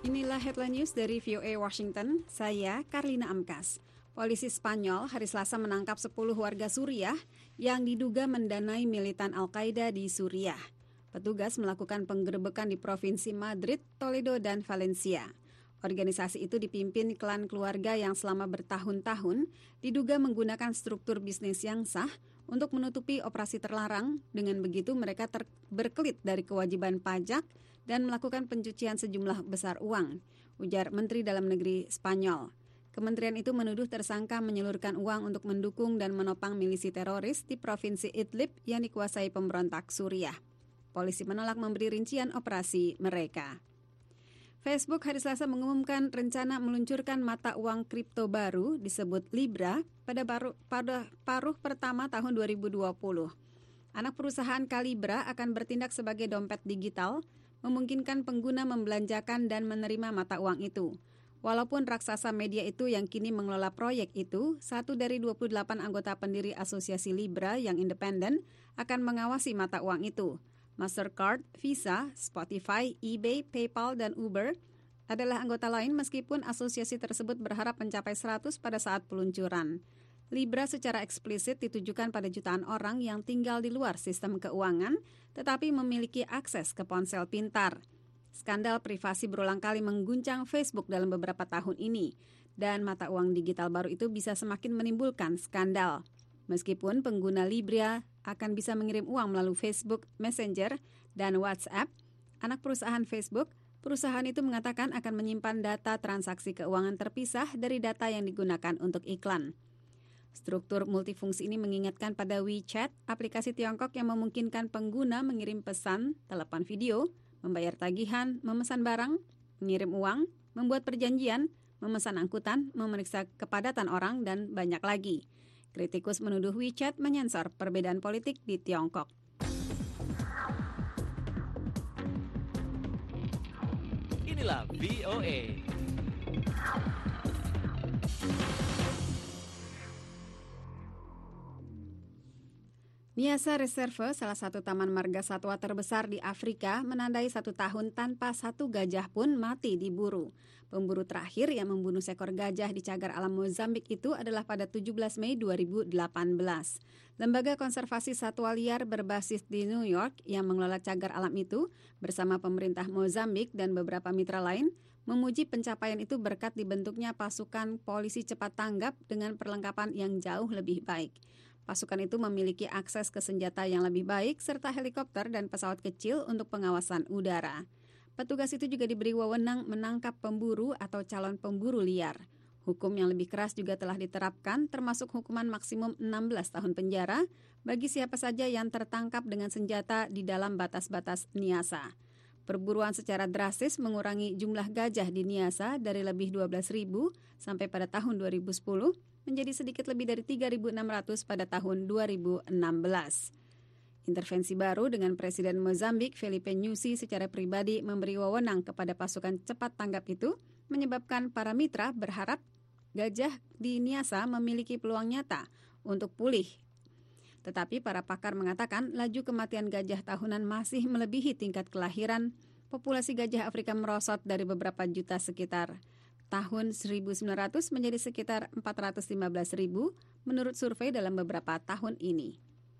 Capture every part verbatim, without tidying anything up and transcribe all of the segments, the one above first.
Inilah headline news dari V O A Washington, saya Karlina Amkas. Polisi Spanyol hari Selasa menangkap sepuluh warga Suriah yang diduga mendanai militan Al-Qaeda di Suriah. Petugas melakukan penggerebekan di Provinsi Madrid, Toledo, dan Valencia. Organisasi itu dipimpin klan keluarga yang selama bertahun-tahun diduga menggunakan struktur bisnis yang sah untuk menutupi operasi terlarang. Dengan begitu mereka ter- berkelit dari kewajiban pajak dan melakukan pencucian sejumlah besar uang, ujar Menteri Dalam Negeri Spanyol. Kementerian itu menuduh tersangka menyalurkan uang untuk mendukung dan menopang milisi teroris di Provinsi Idlib yang dikuasai pemberontak Suriah. Polisi menolak memberi rincian operasi mereka. Facebook hari Selasa mengumumkan rencana meluncurkan mata uang kripto baru disebut Libra pada, baru, pada paruh pertama tahun dua ribu dua puluh. Anak perusahaan Calibra akan bertindak sebagai dompet digital, memungkinkan pengguna membelanjakan dan menerima mata uang itu. Walaupun raksasa media itu yang kini mengelola proyek itu, satu dari dua puluh delapan anggota pendiri Asosiasi Libra yang independen akan mengawasi mata uang itu. Mastercard, Visa, Spotify, eBay, PayPal, dan Uber adalah anggota lain meskipun asosiasi tersebut berharap mencapai seratus pada saat peluncuran. Libra secara eksplisit ditujukan pada jutaan orang yang tinggal di luar sistem keuangan tetapi memiliki akses ke ponsel pintar. Skandal privasi berulang kali mengguncang Facebook dalam beberapa tahun ini, dan mata uang digital baru itu bisa semakin menimbulkan skandal. Meskipun pengguna Libra akan bisa mengirim uang melalui Facebook, Messenger, dan WhatsApp, anak perusahaan Facebook, perusahaan itu mengatakan akan menyimpan data transaksi keuangan terpisah dari data yang digunakan untuk iklan. Struktur multifungsi ini mengingatkan pada WeChat, aplikasi Tiongkok yang memungkinkan pengguna mengirim pesan, telepon video, membayar tagihan, memesan barang, mengirim uang, membuat perjanjian, memesan angkutan, memeriksa kepadatan orang, dan banyak lagi. Kritikus menuduh WeChat menyensor perbedaan politik di Tiongkok. Inilah V O A. Niasa Reserve, salah satu taman marga satwa terbesar di Afrika, menandai satu tahun tanpa satu gajah pun mati diburu. Pemburu terakhir yang membunuh seekor gajah di cagar alam Mozambik itu adalah pada tujuh belas Mei dua ribu delapan belas. Lembaga konservasi satwa liar berbasis di New York yang mengelola cagar alam itu bersama pemerintah Mozambik dan beberapa mitra lain memuji pencapaian itu berkat dibentuknya pasukan polisi cepat tanggap dengan perlengkapan yang jauh lebih baik. Pasukan itu memiliki akses ke senjata yang lebih baik serta helikopter dan pesawat kecil untuk pengawasan udara. Petugas itu juga diberi wewenang menangkap pemburu atau calon pemburu liar. Hukum yang lebih keras juga telah diterapkan, termasuk hukuman maksimum enam belas tahun penjara bagi siapa saja yang tertangkap dengan senjata di dalam batas-batas Niasa. Perburuan secara drastis mengurangi jumlah gajah di Niasa dari lebih dua belas ribu sampai pada tahun dua ribu sepuluh menjadi sedikit lebih dari tiga ribu enam ratus pada tahun dua ribu enam belas. Intervensi baru dengan Presiden Mozambik Filipe Nyusi secara pribadi memberi wewenang kepada pasukan cepat tanggap itu menyebabkan para mitra berharap gajah di Niasa memiliki peluang nyata untuk pulih. Tetapi para pakar mengatakan laju kematian gajah tahunan masih melebihi tingkat kelahiran. Populasi gajah Afrika merosot dari beberapa juta sekitar tahun seribu sembilan ratus menjadi sekitar empat ratus lima belas ribu menurut survei dalam beberapa tahun ini.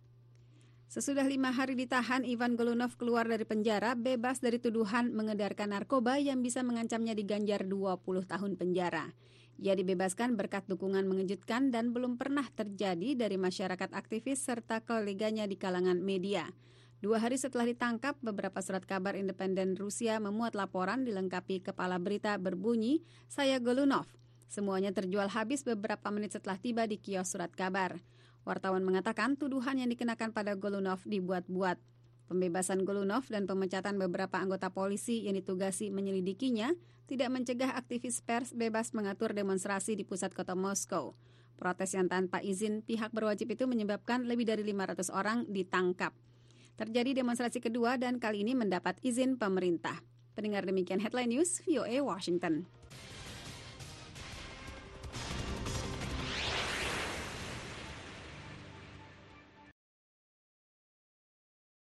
Sesudah lima hari ditahan, Ivan Golunov keluar dari penjara bebas dari tuduhan mengedarkan narkoba yang bisa mengancamnya diganjar dua puluh tahun penjara. Ia dibebaskan berkat dukungan mengejutkan dan belum pernah terjadi dari masyarakat aktivis serta koleganya di kalangan media. Dua hari setelah ditangkap, beberapa surat kabar independen Rusia memuat laporan dilengkapi kepala berita berbunyi, "Saya Golunov." Semuanya terjual habis beberapa menit setelah tiba di kios surat kabar. Wartawan mengatakan tuduhan yang dikenakan pada Golunov dibuat-buat. Pembebasan Golunov dan pemecatan beberapa anggota polisi yang ditugasi menyelidikinya tidak mencegah aktivis pers bebas mengatur demonstrasi di pusat kota Moskow. Protes yang tanpa izin pihak berwajib itu menyebabkan lebih dari lima ratus orang ditangkap. Terjadi demonstrasi kedua dan kali ini mendapat izin pemerintah. Pendengar, demikian Headline News V O A Washington.